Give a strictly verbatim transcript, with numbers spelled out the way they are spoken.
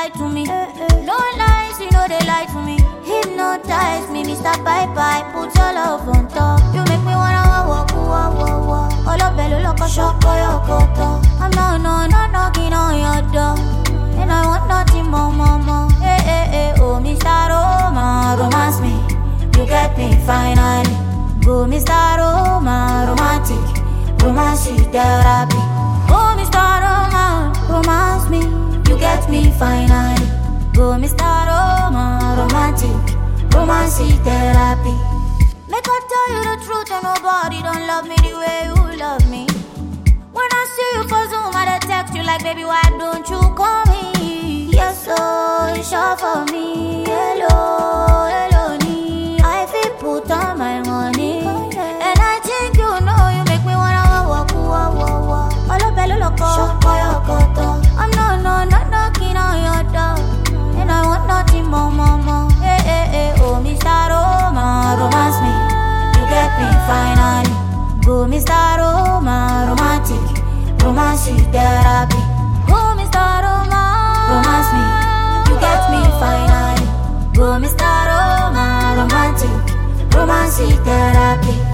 lie to me. No lies, you know they lie to me. Hypnotize me, Mister Bye Bye. Put your love on top. You make me wanna walk, walk, walk, walk. All of bello like a shock or your cutter. I'm no, no, no knocking on your door, and I want nothing more, more, more. Hey, hey, hey, oh, Mister Roma, romance me. You get me finally. Go, Mister Roma, romantic, romantic therapy. Oh, Mister Roma, romance me. You get me finally. Go, Mister Roma, romantic, romantic therapy. Make I tell you the truth, and nobody don't love me the way you love me. When I see you for Zoom, I text you like, baby, why don't you call me? Yes, so it's sure for me. Hello, hello, me. I feel put on my money, and I think you know you make me wanna walk, walk, walk, walk. All of bello loco, shock or your cutter. I'm no, no, not knocking on your door, and I want nothing more, more, more. Hey, hey, hey, oh, Mister Roma, romance me. You get me finally. Go, Mister Roma, romantic, romantic therapy. Go, Mister Roma, romance me. You get me finally. Go, Mister Roma, romantic, romantic therapy.